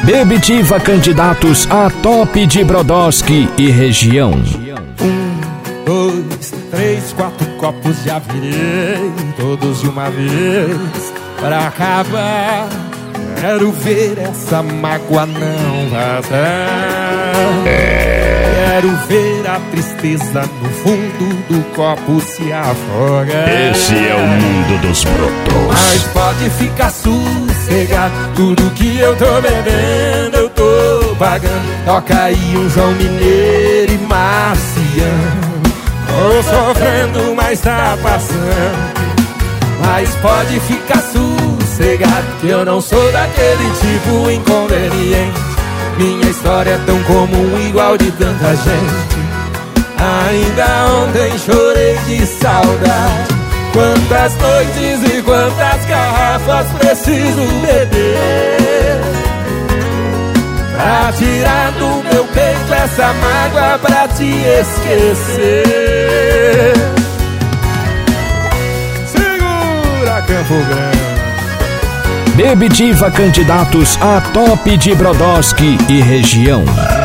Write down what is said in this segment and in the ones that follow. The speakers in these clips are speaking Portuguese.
Bebediva candidatos a top de Brodowski e região. 1, 2, 3, 4 copos já virei, todos de uma vez, pra acabar. Quero ver essa mágoa não vazar. Quero ver a tristeza no fundo do copo se afogar. Esse é o mundo dos brotos. Mas pode ficar sossegado, tudo que eu tô bebendo eu tô pagando. Toca aí um João Mineiro e Marciano. Tô sofrendo, mas tá passando. Mas pode ficar sossegado, que eu não sou daquele tipo inconveniente. Minha história é tão comum, igual de tanta gente. Ainda ontem chorei de saudade. Quantas noites e quantas garrafas preciso beber pra tirar do meu peito essa mágoa, pra te esquecer. Segura, Campo Grande. Bebediva candidatos a top de Brodowski e região.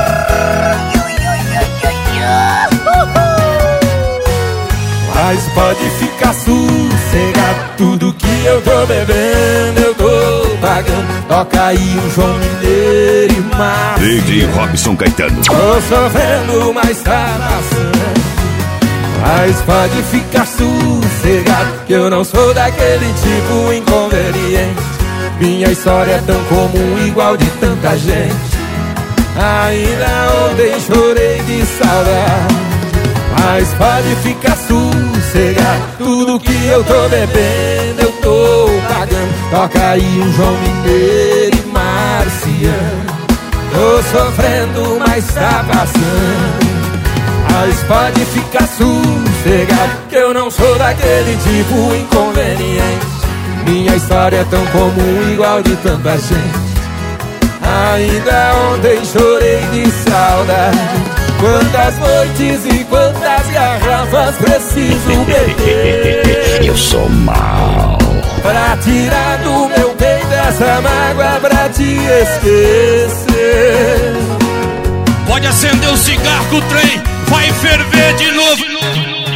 Mas pode ficar sossegado, tudo que eu tô bebendo eu tô pagando. Toca aí um João Mineiro e Marciano. De Robson Caetano. Tô sofrendo, mas tá passando. Mas pode ficar sossegado, que eu não sou daquele tipo inconveniente. Minha história é tão comum, igual de tanta gente. Ainda ontem chorei de saudade. Mas pode ficar sossegado, tudo que eu tô bebendo eu tô pagando. Toca aí um João Mineiro e Marciano. Tô sofrendo, mas tá passando. Mas pode ficar sossegado, que eu não sou daquele tipo inconveniente. Minha história é tão comum, igual de tanta gente. Ainda ontem chorei de saudade. Quantas noites e quantas garrafas preciso beber Eu sou mal pra tirar do meu peito essa mágoa, pra te esquecer. Pode acender o cigarro que o trem vai ferver de novo.